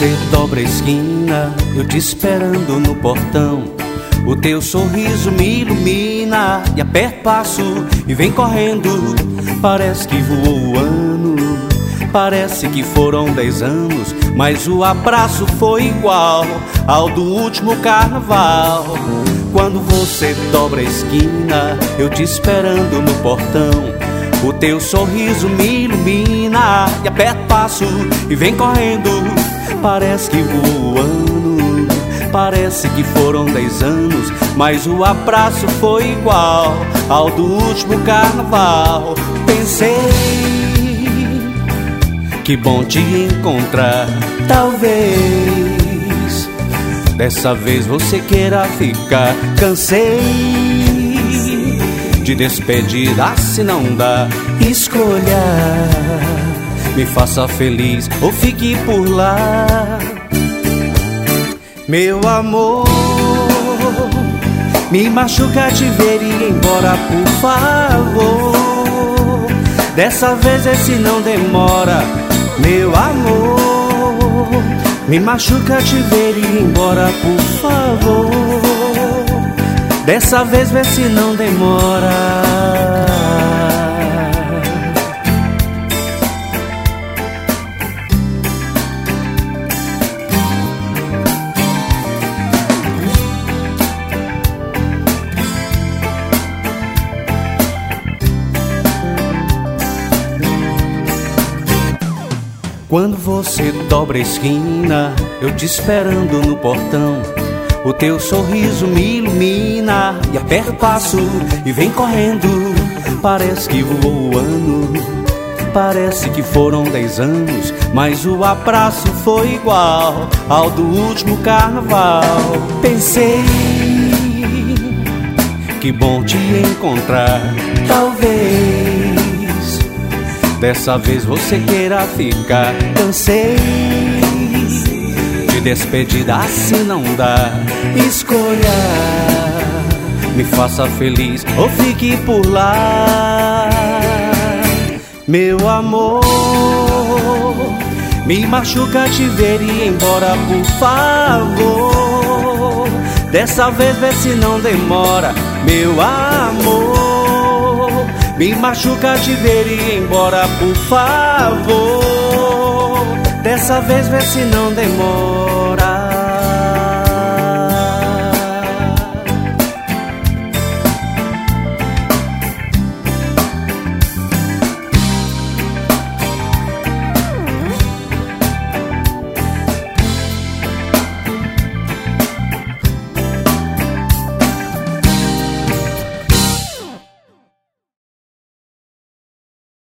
você dobra a esquina, eu te esperando no portão. O teu sorriso me ilumina e aperta o passo e vem correndo. Parece que voou o ano, parece que foram 10 anos, mas o abraço foi igual ao do último carnaval. Quando você dobra a esquina, eu te esperando no portão. O teu sorriso me ilumina e aperta o passo e vem correndo. Parece que voou o ano, parece que foram 10 anos, mas o abraço foi igual ao do último carnaval. Pensei, que bom te encontrar. Talvez dessa vez você queira ficar. Cansei de despedida, se não dá. Escolha, me faça feliz ou fique por lá. Meu amor, me machuca te ver e ir embora, por favor. Dessa vez esse não demora. Meu amor, me machuca te ver e ir embora, por favor. Dessa vez vê se não demora. Quando você dobra a esquina, eu te esperando no portão. O teu sorriso me ilumina e aperta o passo e vem correndo. Parece que voou o ano, parece que foram 10 anos, mas o abraço foi igual ao do último carnaval. Pensei, que bom te encontrar. Talvez dessa vez você queira ficar. Cansei de despedida, assim não dá. Escolha, me faça feliz ou fique por lá. Meu amor, me machuca te ver e ir embora, por favor. Dessa vez vê se não demora. Meu amor, me machuca te ver e ir embora, por favor. Dessa vez vê se não demora.